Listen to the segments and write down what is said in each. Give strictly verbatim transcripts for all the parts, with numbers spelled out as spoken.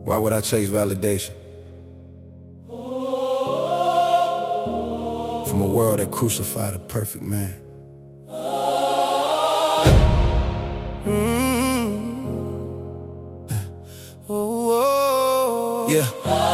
Why would I chase validation from a world that crucified a perfect man? Mm-hmm. Oh, yeah.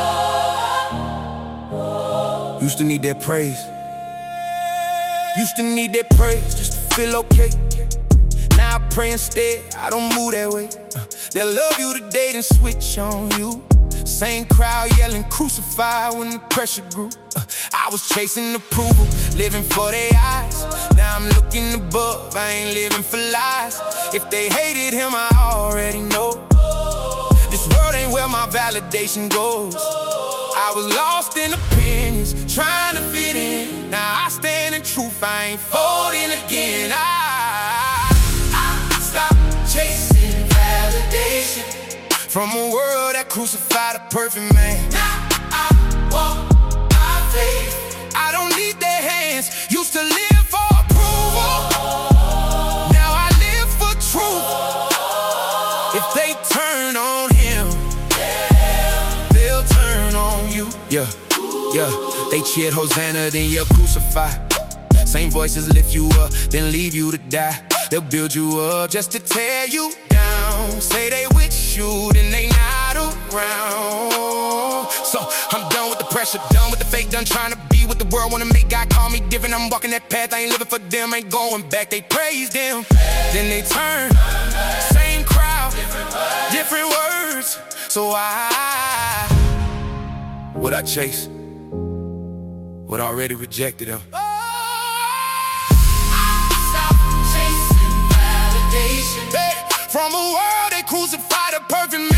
Used to need that praise. Used to need that praise just to feel okay. Now I pray instead, I don't move that way. uh, They'll love you today, then switch on you. Same crowd yelling crucify when the pressure grew. uh, I was chasing approval, living for their eyes. Now I'm looking above, I ain't living for lies. If they hated him, I already know. This world ain't where my validation goes. I was lost in opinions, trying to fit in. Now I stand in truth, I ain't folding again. I, I stopped chasing validation from a world that crucified a perfect man. Now I walk by faith, I don't need their hands. Used to live for approval, now I live for truth. If they turn on him, they'll turn on you. Yeah, yeah, they cheered Hosanna, then you're crucified. Same voices lift you up, then leave you to die. They'll build you up just to tear you down. Say they with you, then they not around. So I'm done with the pressure, done with the fake, done trying to be what the world wanna make. God call me different, I'm walking that path, I ain't living for them, ain't going back. They praised him, then they turn. Same crowd, different words. So I, what I chase, what I already rejected them. From a world that crucified a perfect